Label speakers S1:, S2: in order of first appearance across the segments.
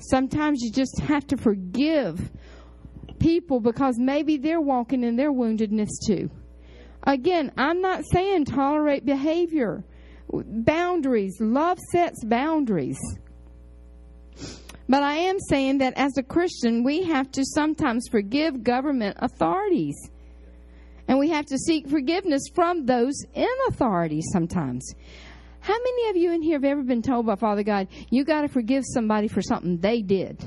S1: Sometimes you just have to forgive people because maybe they're walking in their woundedness too. Again, I'm not saying tolerate behavior. Boundaries. Love sets boundaries. But I am saying that as a Christian, we have to sometimes forgive government authorities. And we have to seek forgiveness from those in authority sometimes. How many of you in here have ever been told by Father God, you got to forgive somebody for something they did?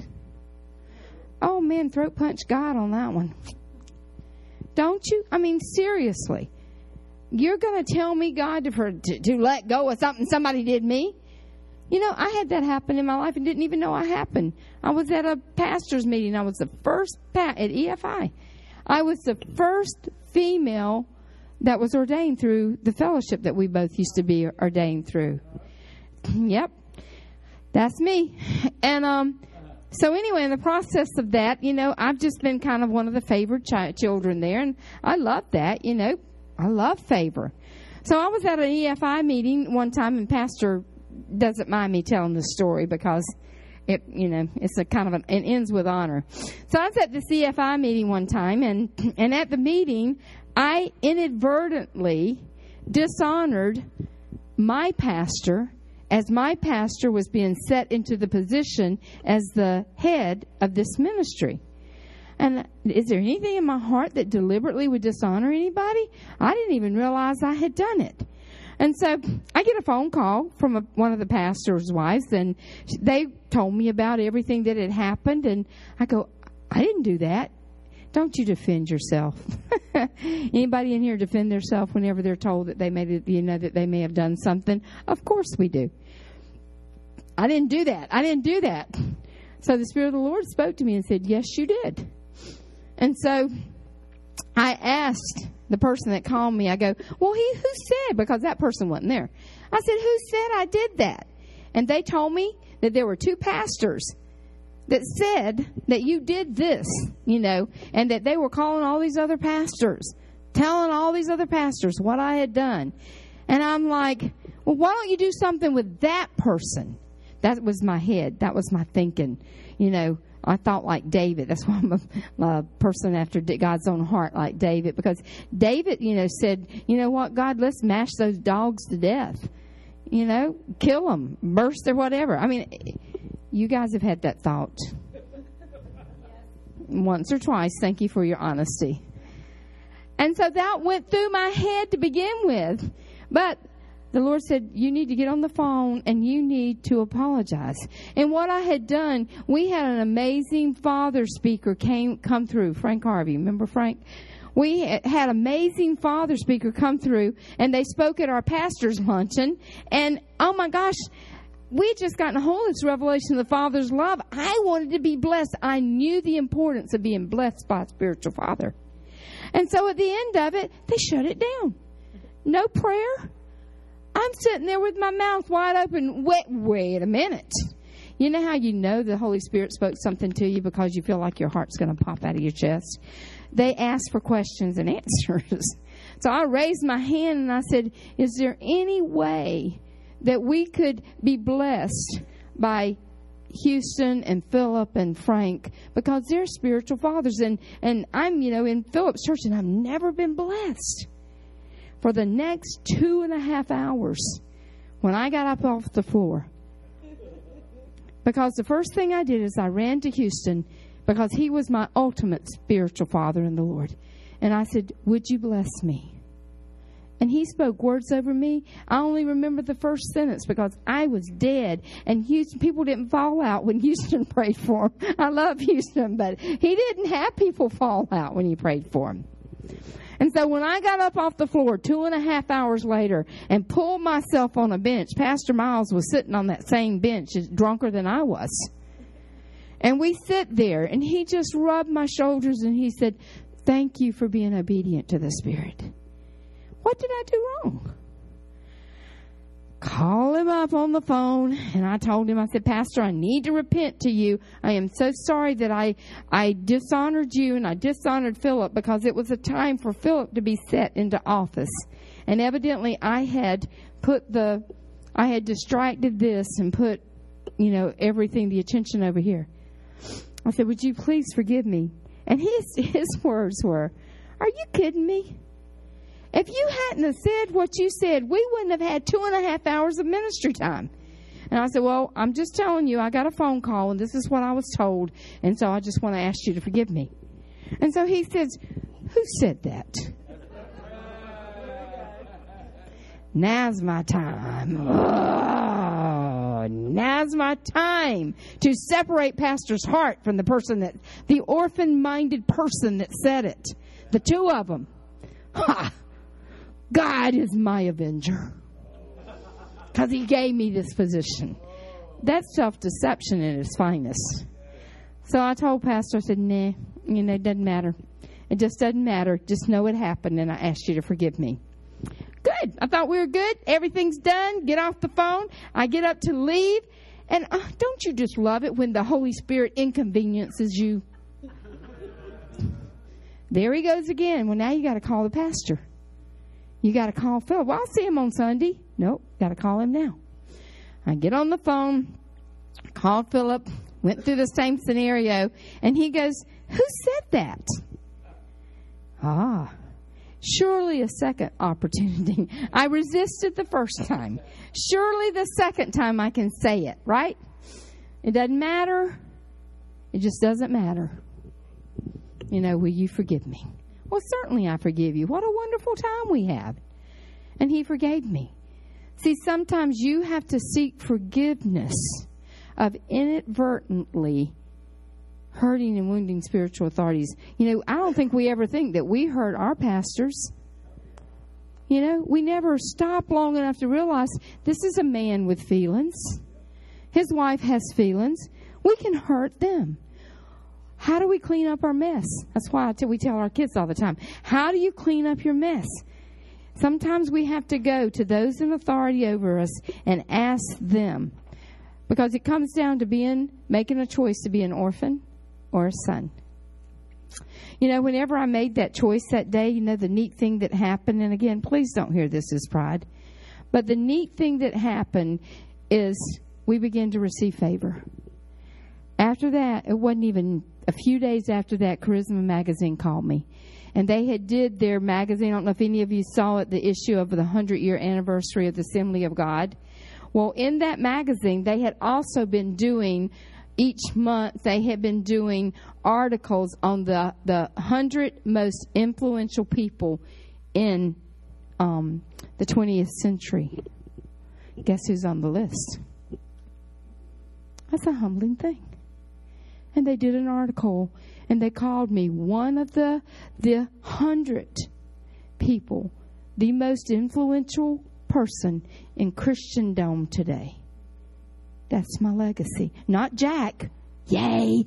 S1: Oh, man, throat punch God on that one. Don't you? I mean, seriously. You're going to tell me, God, to let go of something somebody did me? You know, I had that happen in my life and didn't even know it happened. I was at a pastor's meeting. I was the first at EFI. I was the first female that was ordained through the fellowship that we both used to be ordained through. Yep, that's me. And so anyway, in the process of that, you know, I've just been kind of one of the favored children there, and I love that, you know. I love favor. So I was at an EFI meeting one time, and Pastor doesn't mind me telling the story because it, you know, it's a kind of it ends with honor. So I was at the EFI meeting one time, and at the meeting, I inadvertently dishonored my pastor as my pastor was being set into the position as the head of this ministry. And is there anything in my heart that deliberately would dishonor anybody? I didn't even realize I had done it. And so I get a phone call from one of the pastor's wives, and they told me about everything that had happened. And I go, I didn't do that. Don't you defend yourself. Anybody in here defend themselves whenever they're told that they may have done something? Of course we do. I didn't do that. I didn't do that. So the Spirit of the Lord spoke to me and said, yes, you did. And so I asked the person that called me, I go, well, who said? Because that person wasn't there. I said, who said I did that? And they told me that there were two pastors that said that you did this, you know, and that they were calling all these other pastors, telling all these other pastors what I had done. And I'm like, well, why don't you do something with that person? That was my head. That was my thinking. You know, I thought like David. That's why I'm a person after God's own heart, like David. Because David, you know, said, you know what, God, let's mash those dogs to death. You know, kill them, burst or whatever. I mean, you guys have had that thought once or twice. Thank you for your honesty. And so that went through my head to begin with. But the Lord said, you need to get on the phone and you need to apologize. And what I had done, we had an amazing father speaker come through, Frank Harvey. Remember Frank? We had amazing father speaker come through, and they spoke at our pastor's luncheon. And, oh my gosh, we had just gotten a hold of this revelation of the Father's love. I wanted to be blessed. I knew the importance of being blessed by a spiritual father. And so at the end of it, they shut it down. No prayer. I'm sitting there with my mouth wide open. Wait a minute. You know how you know the Holy Spirit spoke something to you because you feel like your heart's going to pop out of your chest? They asked for questions and answers. So I raised my hand and I said, is there any way that we could be blessed by Houston and Philip and Frank? Because they're spiritual fathers. And I'm, you know, in Philip's church, and I've never been blessed. For the next 2.5 hours, when I got up off the floor, because the first thing I did is I ran to Houston because he was my ultimate spiritual father in the Lord. And I said, would you bless me? And he spoke words over me. I only remember the first sentence because I was dead. And Houston, people didn't fall out when Houston prayed for him. I love Houston, but he didn't have people fall out when he prayed for him. And so when I got up off the floor 2.5 hours later and pulled myself on a bench, Pastor Miles was sitting on that same bench, drunker than I was. And we sit there, and he just rubbed my shoulders, and he said, thank you for being obedient to the Spirit. What did I do wrong? Call him up on the phone, and I told him, I said, Pastor, I need to repent to you. I am so sorry that I dishonored you and I dishonored Philip because it was a time for Philip to be set into office. And evidently I had distracted this and put everything, the attention over here. I said, would you please forgive me? And his words were, are you kidding me? If you hadn't have said what you said, we wouldn't have had 2.5 hours of ministry time. And I said, well, I'm just telling you, I got a phone call, and this is what I was told, and so I just want to ask you to forgive me. And so he says, who said that? Now's my time. Oh, now's my time to separate Pastor's heart from the orphan-minded person that said it. The two of them. Ha! God is my avenger. Because he gave me this position. That's self-deception at its finest. So I told Pastor, I said, nah, it doesn't matter. It just doesn't matter. Just know it happened, and I asked you to forgive me. Good. I thought we were good. Everything's done. Get off the phone. I get up to leave. And don't you just love it when the Holy Spirit inconveniences you? There he goes again. Well, now you got to call the pastor. You got to call Philip. Well, I'll see him on Sunday. Nope. Got to call him now. I get on the phone. Called Philip. Went through the same scenario. And he goes, who said that? Surely a second opportunity. I resisted the first time. Surely the second time I can say it, right? It doesn't matter. It just doesn't matter. Will you forgive me? Well, certainly I forgive you. What a wonderful time we have. And he forgave me. See, sometimes you have to seek forgiveness of inadvertently hurting and wounding spiritual authorities. I don't think we ever think that we hurt our pastors. We never stop long enough to realize this is a man with feelings. His wife has feelings. We can hurt them. How do we clean up our mess? That's why we tell our kids all the time, how do you clean up your mess? Sometimes we have to go to those in authority over us and ask them. Because it comes down to making a choice to be an orphan or a son. Whenever I made that choice that day, the neat thing that happened, and again, please don't hear this as pride, but the neat thing that happened is we began to receive favor. After that, it wasn't even a few days after that, Charisma Magazine called me. And they had did their magazine, I don't know if any of you saw it, the issue of the 100-year anniversary of the Assembly of God. Well, in that magazine, they had also been doing, each month, they had been doing articles on the 100 most influential people in the 20th century. Guess who's on the list? That's a humbling thing. And they did an article, and they called me one of the 100 people, the most influential person in Christendom today. That's my legacy. Not Jack. Yay.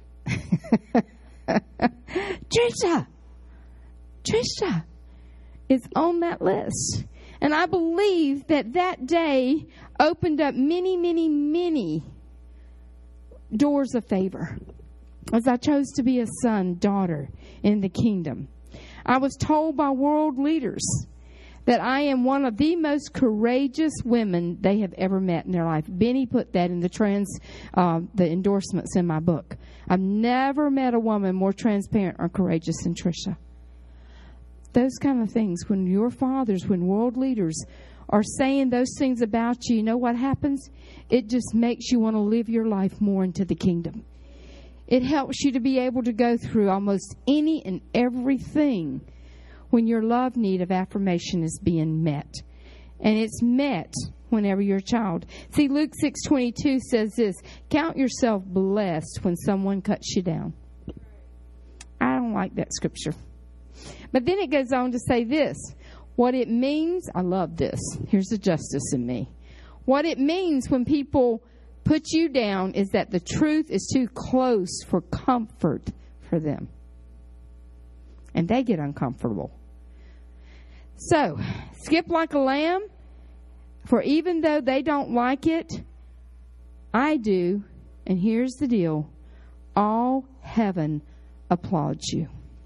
S1: Trisha is on that list. And I believe that day opened up many, many, many doors of favor as I chose to be a son, daughter in the kingdom. I was told by world leaders that I am one of the most courageous women they have ever met in their life. Benny put that in the endorsements in my book. I've never met a woman more transparent or courageous than Trisha. Those kind of things, when your fathers, when world leaders are saying those things about you, you know what happens? It just makes you want to live your life more into the kingdom. It helps you to be able to go through almost any and everything when your love need of affirmation is being met. And it's met whenever you're a child. See, Luke 6:22 says this, count yourself blessed when someone cuts you down. I don't like that scripture. But then it goes on to say this, what it means, I love this. Here's the justice in me. What it means when people put you down is that the truth is too close for comfort for them. And they get uncomfortable. So, skip like a lamb, for even though they don't like it, I do. And here's the deal. All heaven applauds you.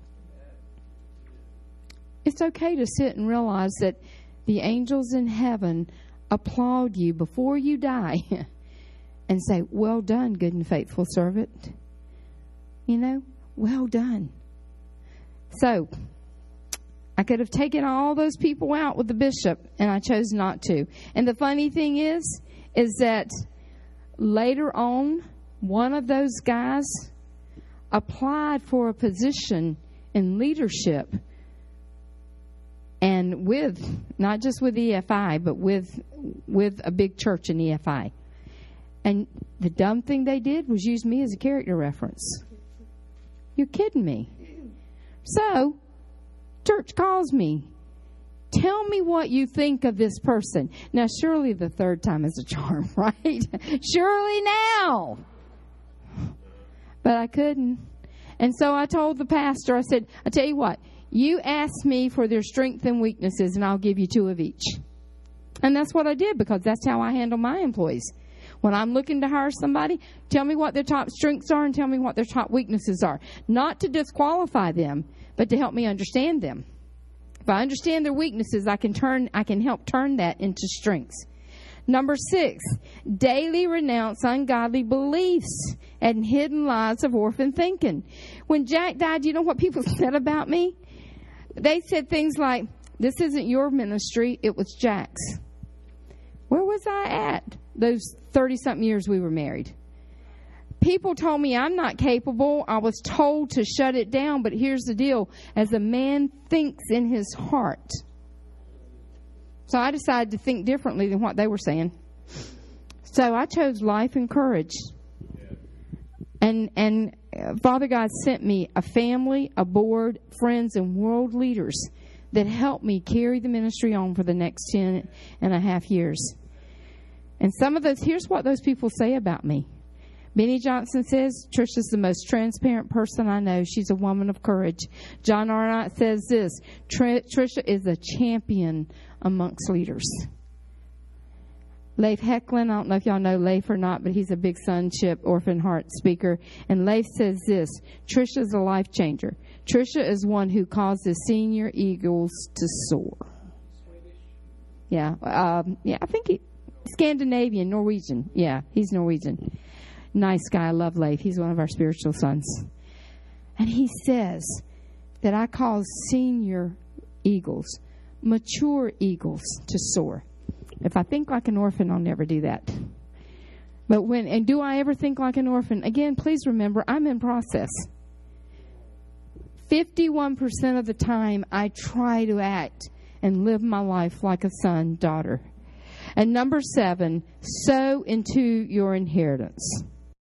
S1: It's okay to sit and realize that the angels in heaven applaud you before you die. and say, well done, good and faithful servant. You know, well done. So, I could have taken all those people out with the bishop, and I chose not to. And the funny thing is that later on, one of those guys applied for a position in leadership, and not just with EFI, but with a big church in EFI. And the dumb thing they did was use me as a character reference. You're kidding me. So, church calls me. Tell me what you think of this person. Now, surely the third time is a charm, right? Surely now. But I couldn't. And so I told the pastor, I said, I tell you what, you ask me for their strengths and weaknesses, and I'll give you 2 of each. And that's what I did, because that's how I handle my employees. When I'm looking to hire somebody, tell me what their top strengths are and tell me what their top weaknesses are. Not to disqualify them, but to help me understand them. If I understand their weaknesses, I can help turn that into strengths. Number 6, daily renounce ungodly beliefs and hidden lies of orphan thinking. When Jack died, you know what people said about me? They said things like, this isn't your ministry, it was Jack's. Where was I at those 30-something years we were married? People told me I'm not capable. I was told to shut it down, but here's the deal. As a man thinks in his heart. So I decided to think differently than what they were saying. So I chose life and courage. And Father God sent me a family, a board, friends, and world leaders that helped me carry the ministry on for the next 10 and a half years. And some of those, here's what those people say about me. Benny Johnson says, Trisha's the most transparent person I know. She's a woman of courage. John Arnott says this, Trisha is a champion amongst leaders. Leif Hecklin, I don't know if y'all know Leif or not, but he's a Big Sonship Orphan Heart speaker. And Leif says this, Trisha's a life changer. Trisha is one who causes senior eagles to soar. Swedish? Yeah, I think Scandinavian, Norwegian. Yeah, he's Norwegian. Nice guy. I love Leif. He's one of our spiritual sons. And he says that I cause senior eagles, mature eagles to soar. If I think like an orphan, I'll never do that. But do I ever think like an orphan? Again, please remember, I'm in process. 51% of the time, I try to act and live my life like a son, daughter. And number 7, sow into your inheritance.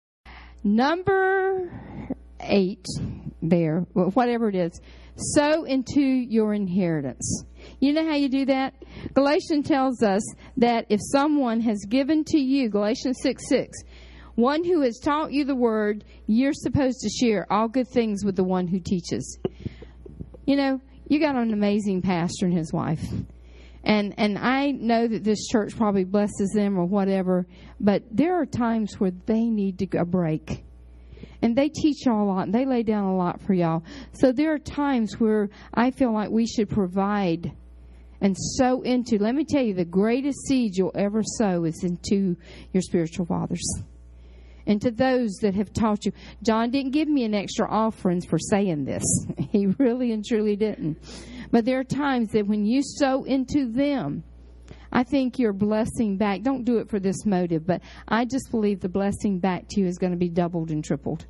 S1: Number 8, there, whatever it is, sow into your inheritance. You know how you do that? Galatians tells us that if someone has given to you, Galatians 6:6, one who has taught you the word, you're supposed to share all good things with the one who teaches. You know, you got an amazing pastor and his wife. And I know that this church probably blesses them or whatever, but there are times where they need a break. And they teach y'all a lot, and they lay down a lot for y'all. So there are times where I feel like we should provide and sow into. Let me tell you, the greatest seed you'll ever sow is into your spiritual fathers. And to those that have taught you. John didn't give me an extra offering for saying this. He really and truly didn't. But there are times that when you sow into them, I think your blessing back, don't do it for this motive, but I just believe the blessing back to you is going to be doubled and tripled.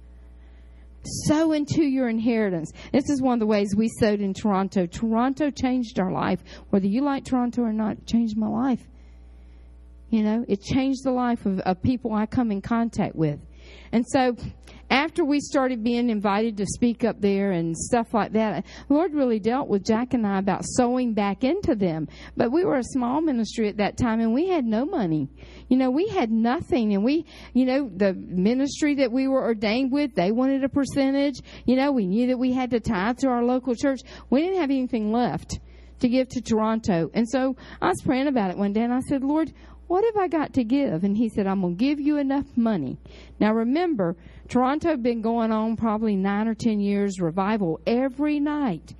S1: Sow into your inheritance. This is one of the ways we sowed in Toronto. Toronto changed our life. Whether you like Toronto or not, it changed my life. You know, it changed the life of people I come in contact with. And so after we started being invited to speak up there and stuff like that, the Lord really dealt with Jack and I about sowing back into them. But we were a small ministry at that time, and we had no money. You know, we had nothing. And we, you know, the ministry that we were ordained with, they wanted a percentage. You know, we knew that we had to tithe to our local church. We didn't have anything left to give to Toronto. And so I was praying about it one day, and I said, Lord, what have I got to give? And he said, I'm going to give you enough money. Now remember, Toronto had been going on probably 9 or 10 years, revival every night.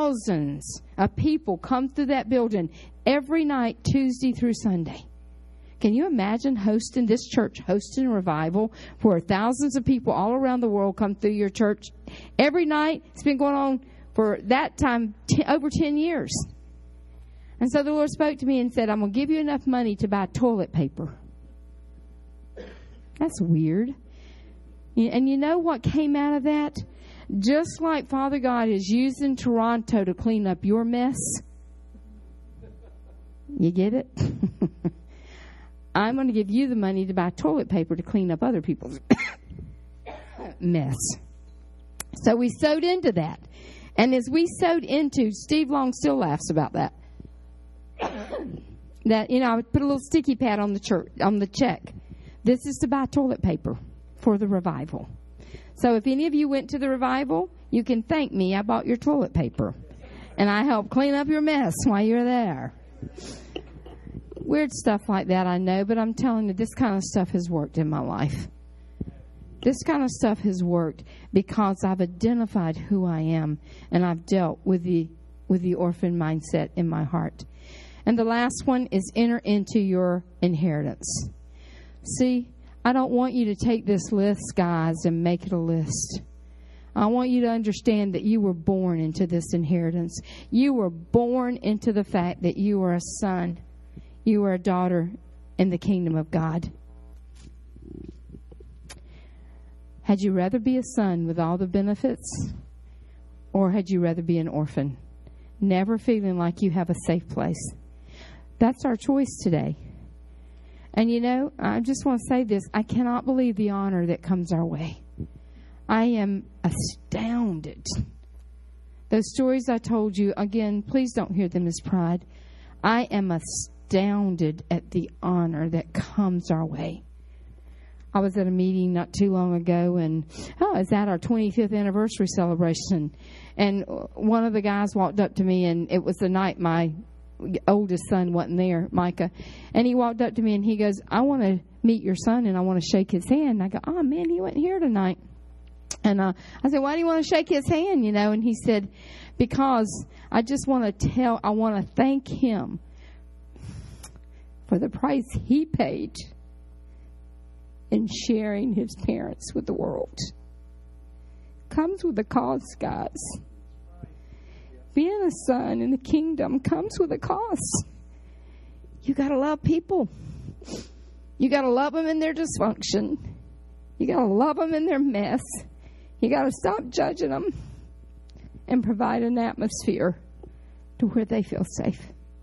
S1: Thousands of people come through that building every night, Tuesday through Sunday. Can you imagine hosting a revival where thousands of people all around the world come through your church every night? It's been going on for that time over 10 years. And so the Lord spoke to me and said, I'm going to give you enough money to buy toilet paper. That's weird. And you know what came out of that? Just like Father God is using Toronto to clean up your mess. You get it? I'm going to give you the money to buy toilet paper to clean up other people's mess. So we sewed into that. And as we sewed into, Steve Long still laughs about that. That, I would put a little sticky pad on the check. This is to buy toilet paper for the revival. So if any of you went to the revival, you can thank me. I bought your toilet paper. And I helped clean up your mess while you're there. Weird stuff like that, I know, but I'm telling you, this kind of stuff has worked in my life. This kind of stuff has worked because I've identified who I am, and I've dealt with the orphan mindset in my heart. And the last one is enter into your inheritance. See, I don't want you to take this list, guys, and make it a list. I want you to understand that you were born into this inheritance. You were born into the fact that you are a son. You are a daughter in the kingdom of God. Had you rather be a son with all the benefits, or had you rather be an orphan, never feeling like you have a safe place? That's our choice today. And I just want to say this. I cannot believe the honor that comes our way. I am astounded. Those stories I told you, again, please don't hear them as pride. I am astounded at the honor that comes our way. I was at a meeting not too long ago, and it's at our 25th anniversary celebration. And one of the guys walked up to me, and it was the night my oldest son wasn't there, Micah. And he walked up to me, and he goes, I want to meet your son, and I want to shake his hand. And I go, oh, man, he wasn't here tonight. And I said, why do you want to shake his hand, And he said, because I just want to thank him for the price he paid in sharing his parents with the world. Comes with a cost, guys. Being a son in the kingdom comes with a cost. You got to love people. You got to love them in their dysfunction. You got to love them in their mess. You got to stop judging them and provide an atmosphere to where they feel safe.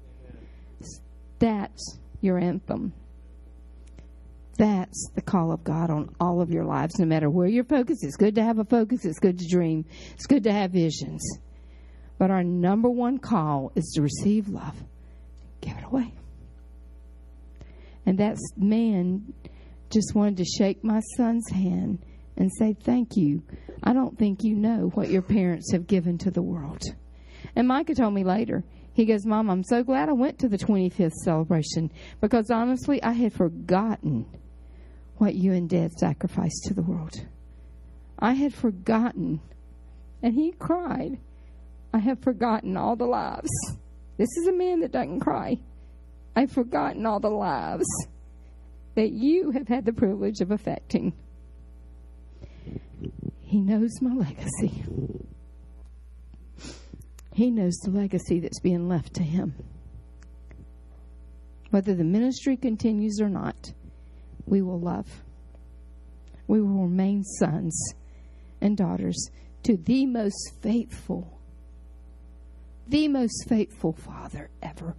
S1: That's your anthem. That's the call of God on all of your lives, no matter where you're focused. It's good to have a focus. It's good to dream. It's good to have visions. But our number one call is to receive love. Give it away. And that man just wanted to shake my son's hand and say, thank you. I don't think you know what your parents have given to the world. And Micah told me later, he goes, Mom, I'm so glad I went to the 25th celebration because honestly, I had forgotten what you and Dad sacrificed to the world. I had forgotten. And he cried. I have forgotten all the lives. This is a man that doesn't cry. I've forgotten all the lives that you have had the privilege of affecting. He knows my legacy. He knows the legacy that's being left to him. Whether the ministry continues or not, we will love. We will remain sons and daughters to the most faithful Father ever.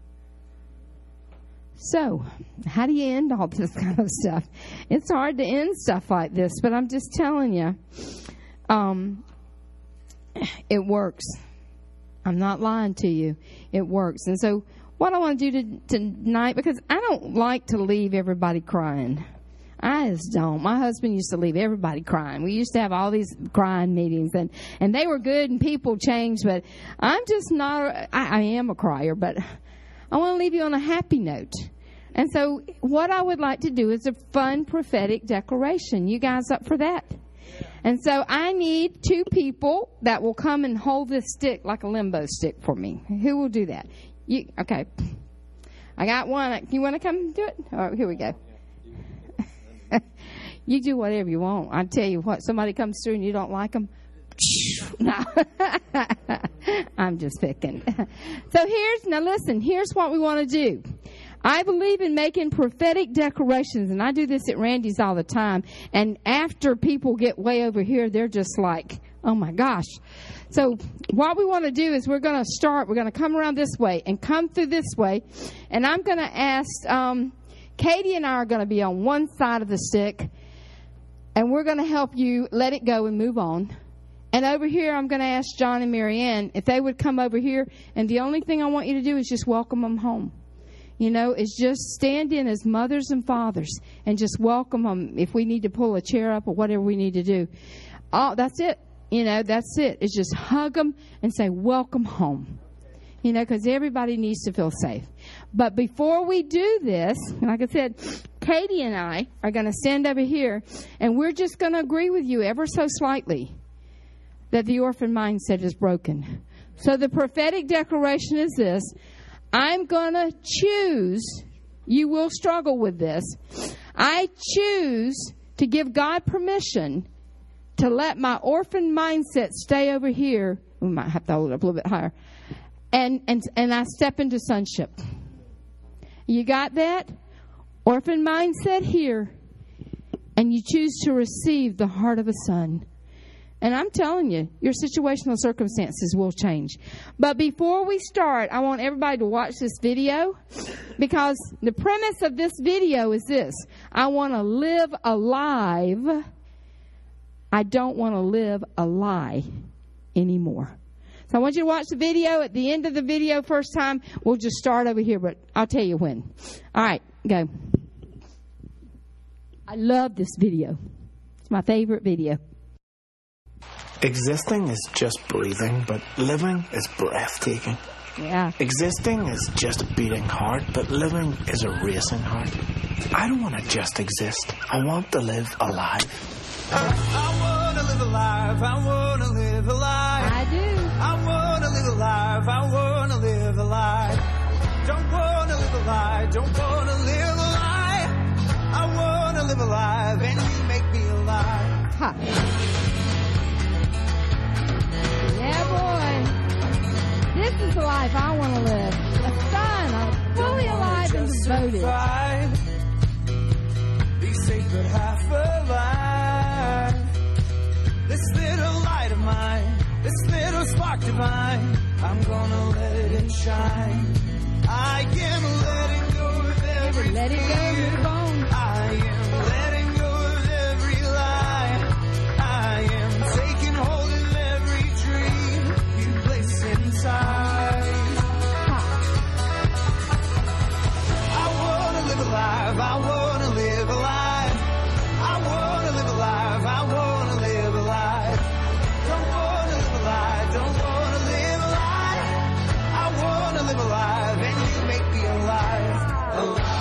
S1: So, how do you end all this kind of stuff? It's hard to end stuff like this, but I'm just telling you, it works. I'm not lying to you. It works. And so what I want to do tonight, because I don't like to leave everybody crying. I just don't. My husband used to leave everybody crying. We used to have all these crying meetings, and they were good, and people changed, but I'm just not, I am a crier, but I want to leave you on a happy note. And so what I would like to do is a fun prophetic declaration. You guys up for that? And so I need 2 people that will come and hold this stick like a limbo stick for me. Who will do that? Okay. I got one. You want to come do it? All right, here we go. You do whatever you want. I tell you what, somebody comes through and you don't like them. No, I'm just picking. So here's what we want to do. I believe in making prophetic declarations, and I do this at Randy's all the time. And after people get way over here, they're just like, oh my gosh. So what we want to do is we're going to come around this way and come through this way. And I'm going to ask, Katie and I are going to be on one side of the stick, and we're going to help you let it go and move on. And over here, I'm going to ask John and Marianne if they would come over here. And the only thing I want you to do is just welcome them home. You know, it's just stand in as mothers and fathers and just welcome them if we need to pull a chair up or whatever we need to do. Oh, that's it. You know, that's it. It's just hug them and say, welcome home. You know, because everybody needs to feel safe. But before we do this, like I said, Katie and I are going to stand over here, and we're just going to agree with you ever so slightly that the orphan mindset is broken. So the prophetic declaration is this. I'm going to choose, you will struggle with this, I choose to give God permission to let my orphan mindset stay over here. We might have to hold it up a little bit higher. And I step into sonship. You got that? Orphan mindset here. And you choose to receive the heart of a son. And I'm telling you, your situational circumstances will change. But before we start, I want everybody to watch this video, because the premise of this video is this. I want to live alive. I don't want to live a lie anymore. So I want you to watch the video. At the end of the video, first time, we'll just start over here, but I'll tell you when. All right, go. I love this video. It's my favorite video.
S2: Existing is just breathing, but living is breathtaking.
S1: Yeah.
S2: Existing is just a beating heart, but living is a racing heart. I don't want to just exist. I want to live alive.
S3: I want to live alive. I want to live alive.
S1: I do.
S3: I want to live alive. I want to live alive. Don't want to live alive. Don't want to live alive. I want to live alive, and you make me alive.
S1: Ha. Yeah, boy. This is the life I want to live. A son, I'm fully alive and devoted.
S3: Survive. Be safe but half alive. This little light of mine, this little spark divine, I'm gonna let it shine. I am letting go of every
S1: Let it go with the bone.
S3: I am letting go of every lie. I am taking hold of every dream you place inside. I want to live alive. I want to live alive. I want to live alive. I want to live alive. Don't want to live alive. Don't want to live alive. I want to live alive, and you make me alive. Alive.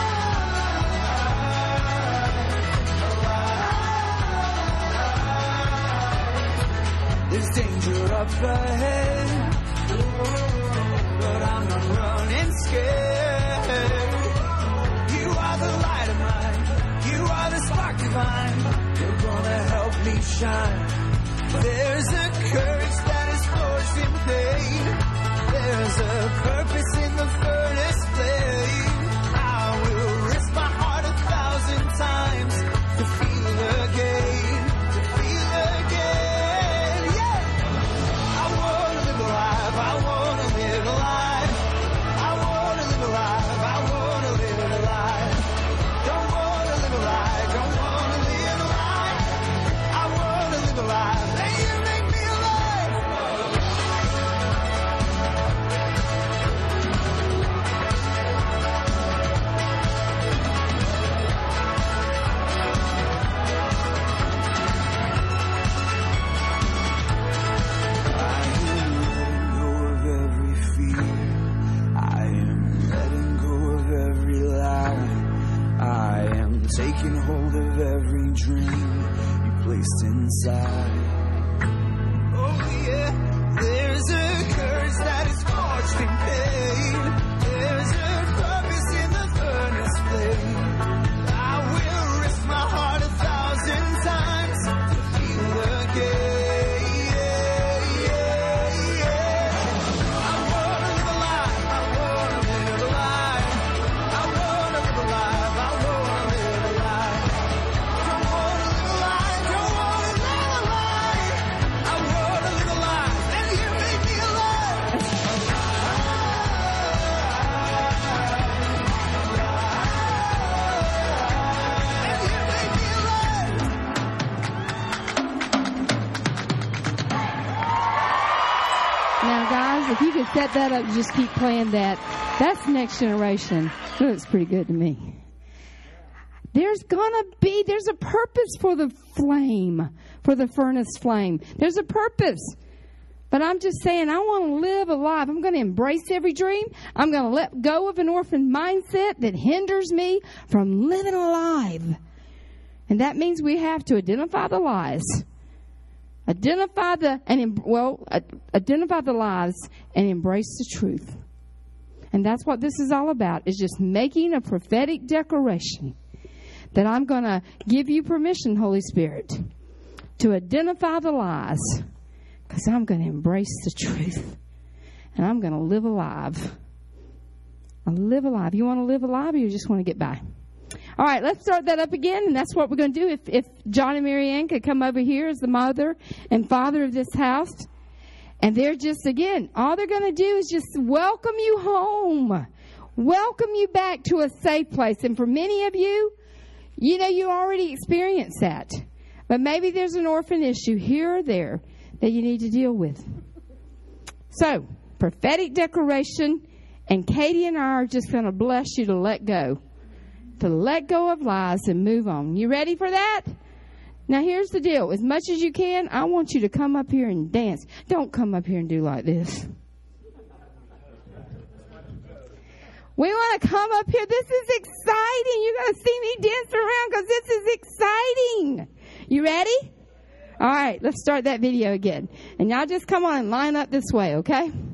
S3: There's danger up ahead, but I'm not running scared. You are the light of mine, you are the spark divine, you're gonna help me shine. There's a courage that is forged in pain, there's a purpose in the furnace flame. I will risk my heart 1,000 times to feel again, to feel again, yeah. I want to live alive, I want to live alive. I want to live alive, I want to live alive. Don't want to live alive, don't want to live alive. I want to live alive, and you make me alive. I am letting go of every fear. I am letting go of every lie. I am taking hold of every dream you placed inside. Oh yeah, there's a courage that is forged in pain. There's a purpose
S1: if you could set that up, just keep playing that. That's Next Generation. It looks pretty good to me. There's a purpose for the flame, for the furnace flame. There's a purpose. But I'm just saying, I want to live alive. I'm going to embrace every dream. I'm going to let go of an orphan mindset that hinders me from living alive. And that means we have to identify the lies. Identify the lies and embrace the truth. And that's what this is all about, is just making a prophetic declaration that I'm going to give you permission, Holy Spirit, to identify the lies, because I'm going to embrace the truth. And I'm going to live alive. I'll live alive. You want to live alive, or you just want to get by? All right, let's start that up again, and that's what we're going to do. If John and Mary Ann could come over here as the mother and father of this house, and they're just, again, all they're going to do is just welcome you home, welcome you back to a safe place. And for many of you, you know, you already experienced that. But maybe there's an orphan issue here or there that you need to deal with. So, prophetic declaration, and Katie and I are just going to bless you to let go. To let go of lies and move on. You ready for that? Now, here's the deal. As much as you can, I want you to come up here and dance. Don't come up here and do like this. We want to come up here. This is exciting. You're going to see me dance around because this is exciting. You ready? All right, let's start that video again. And y'all just come on and line up this way, okay?